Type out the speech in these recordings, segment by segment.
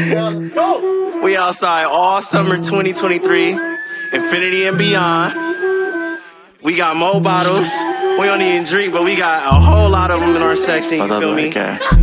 We outside all summer 2023, infinity and beyond. We got more bottles. We don't even drink, but we got a whole lot of them in our section. You feel me?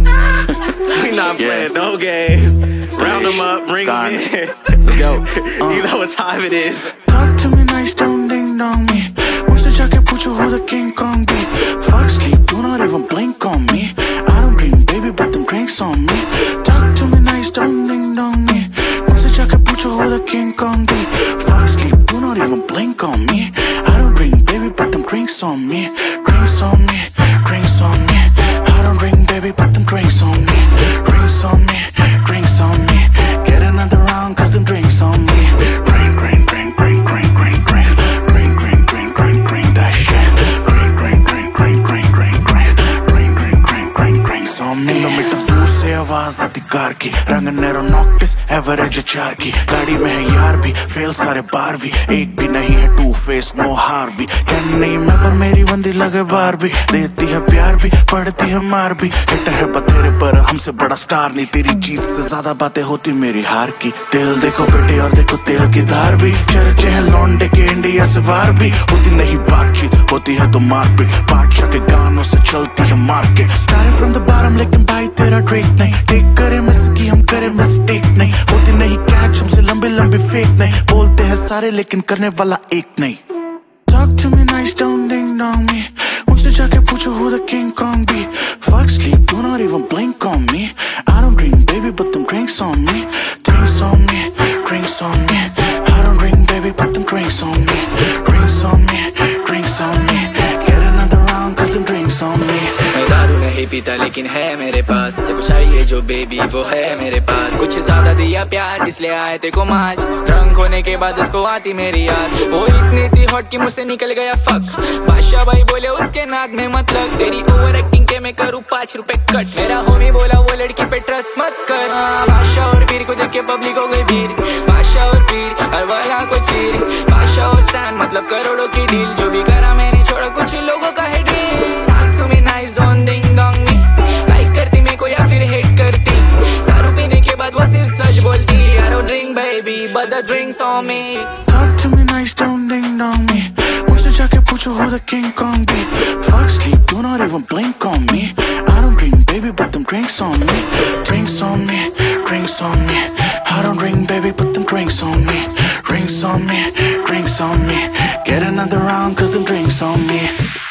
We not playing no games. Round them up, bring them in. Let's go. You know what time it is. Talk to me nice, don't ding dong me. मुझसे जाके पूछो who the King Kong be. Fuck sleep, do not even blink on me. I don't drink, baby, but them drinks on me. Talk to me nice, don't ding dong me. मुझसे जाके पूछो who the King Kong be. Fuck sleep, do not even blink on me. I don't drink, baby, but them drinks on me. Drinks on me, drinks on me. I don't drink, baby, but them drinks on me. Drinks on me, drinks on me. Get another round, cause them drinks on me. Drink, drink, drink, drink, drink, drink, drink. Drink, drink, drink, drink, drink that shit. Drink, drink, drink, drink, drink, drink, drink. Drink, drink, drink, drink, drinks on me. Kilometre दूर से आवाज आती car की. रंग narrow नॉक्टिस average 4 की. गाड़ी में है यार भी फेल सारे 12वीं. एक भी नहीं है टू फेस नो हार्वी. कहनी नहीं मैं पर मेरी बंदी लगे बार भी. देती है प्यार भी पड़ती है मार भी. हिट है बतेरे पर हमसे बड़ा स्टार नहीं. तेरी चीज से ज्यादा बातें होती मेरी हार की. तेल देखो बेटे और देखो तेल की धार भी. चर्चे हैं लौंडे के इंडिया से बाहर भी. होती नहीं बातचीत होती है तो मारपीट. बादशाह के गानों से चलती है market. Start from the bottom लेकिन भाई तेरा ट्रिक नहीं. टेक करे मिस की हम करे मिस्टेक नहीं. होती नहीं कैच हमसे लंबे लंबे फेक नहीं. बोलते हैं सारे लेकिन करने वाला एक नहीं. Talk to me nice, don't ding dong me. मुझसे जाके पूछो who the King Kong be. Fuck sleep, do not even blink on me. I don't drink, baby, but them drinks on me. Drinks on me, drinks on me. I don't drink, baby, but them drinks on me. Drinks on me, drinks on me. Get another round, cause them drinks on me. मैं दारू नहीं पीता लेकिन है मेरे पास. तेको चाहिए जो बेबी वो है मेरे पास. कुछ ज्यादा दिया प्यार इसलिए आए तेको माज. रंग होने के बाद उसको आती मेरी याद. वो इतनी थी हॉट कि मुझसे निकल गया फक. बादशाह भाई बोले उसके नाक में मतलब. तेरी ओवर एक्टिंग के मैं करूँ 5 रुपए कट. मेरा होमी बोला वो लड़की पे ट्रस्ट मत कर. बादशाह और पीर को देख के पब्लिक हो गई भीड़. बादशाह और पीर हर वाला को चीर. बादशाह और स्टैंड मतलब करोड़ों की डील. जो भी करा मैंने छोड़ा कुछ लोगों का है ड्रीम. तुम्हें nice don't ding dong me. Like करती मेरे को या फिर हेट करती. दारू पीने के बाद वो सिर्फ सच बोलती. I don't drink baby but the drinks on me. Talk to me nice, don't ding dong me. मुझसे जाके पूछो who the King Kong be. Fuck sleep, do not even blink on me. I don't drink, baby, but them drinks on me. Drinks on me, drinks on me. I don't drink, baby, but them drinks on me. Drinks on me, drinks on me. Get another round, cause them drinks on me.